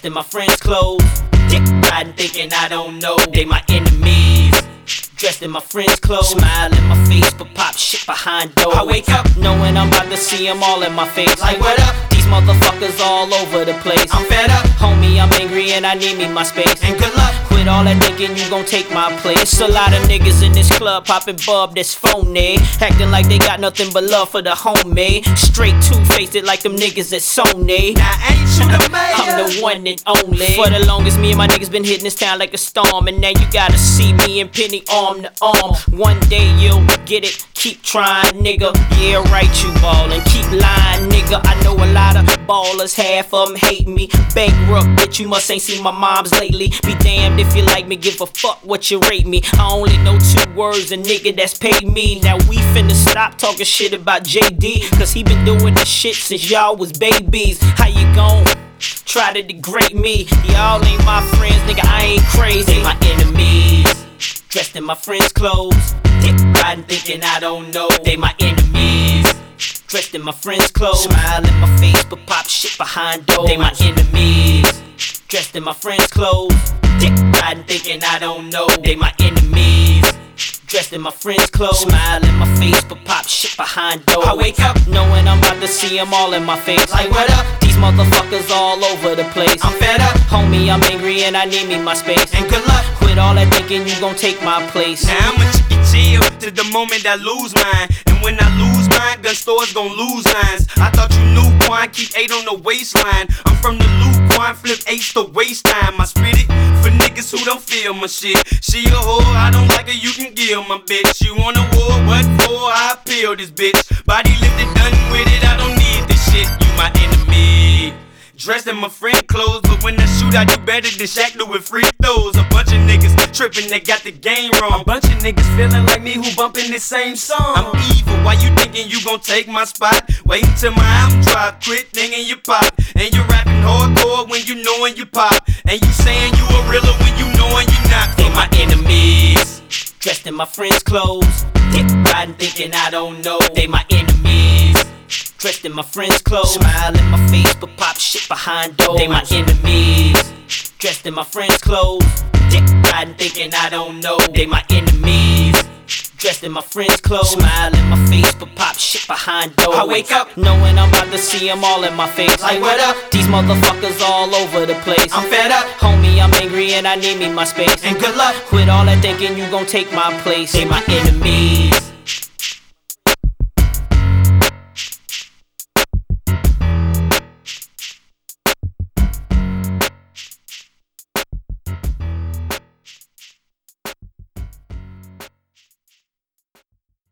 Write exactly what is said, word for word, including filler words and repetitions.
dressed in my friends' clothes. Dick riding, thinking I don't know they my enemies. Dressed in my friends' clothes, smile in my face, but pop shit behind doors. I wake up knowing I'm about to see them all in my face. Like, what up? These motherfuckers all over the place. I'm fed up, homie, I'm angry and I need me my space. And good luck with all that thinking you gon' take my place. A lot of niggas in this club popping bub that's phony, acting like they got nothing but love for the homie. Straight two-faced it like them niggas at Sony. Now ain't you the mayor? I'm the one and only. For the longest, me and my niggas been hitting this town like a storm, and now you gotta see me and Penny arm to arm. One day you'll get it, keep trying, nigga. Yeah, right, you ballin', keep lying, nigga. I know a lot of ballers, half of them hate me. Bankrupt, bitch, you must ain't seen my moms lately. Be damned if you like me, give a fuck what you rate me. I only know two words, a nigga that's paid me. Now we finna stop talking shit about J D, cause he been doing this shit since y'all was babies. How you gon' try to degrade me? Y'all ain't my friends, nigga, I ain't crazy. They my enemies, dressed in my friends' clothes. Dick riding, thinking I don't know they my enemies. Dressed in my friends' clothes, smile in my face, but pop shit behind doors. They my enemies. Dressed in my friends' clothes. Dick riding, thinking I don't know they my enemies. Dressed in my friends' clothes, smile in my face, but pop shit behind doors. I wake up knowing I'm about to see them all in my face. Like, what up? These motherfuckers all over the place. I'm fed up, homie, I'm angry and I need me my space. And good luck with all that thinking you gon' take my place. Now I'ma chicken chill to the moment I lose mine. And when I lose mine, gun stores gon' lose lines. I thought you knew Quan, keep eight on the waistline. I'm from the loop, Quan, flip eight to waste time. I spit it for niggas who don't feel my shit. She a whore, I don't like her, you can kill my bitch. You on a war, what for? I peel this bitch. Body lifted, done with it, I don't need this shit. You my enemy. Dressed in my friend clothes, but when I shoot, I do better than Shaq doing free throws. A bunch of niggas tripping, they got the game wrong. A bunch of niggas feeling like me who bumping the same song. I'm evil, why you thinking you gon' take my spot? Wait until my album drop, quit thinking you pop. And you rapping hardcore when you knowin' you pop. And you saying you a realer when you knowin' you not. They my enemies, dressed in my friends' clothes. Dick riding, thinking I don't know they my enemies. Dressed in my friends' clothes, smile in my face, but pop shit behind doors. They my enemies. Dressed in my friends' clothes. Dick riding, thinking I don't know they my enemies. Dressed in my friends' clothes, smile in my face, but pop shit behind doors. I wake up knowing I'm about to see them all in my face. Like, what up? These motherfuckers all over the place. I'm fed up, homie, I'm angry and I need me my space. And good luck with all that thinking you gon' take my place. They my enemies.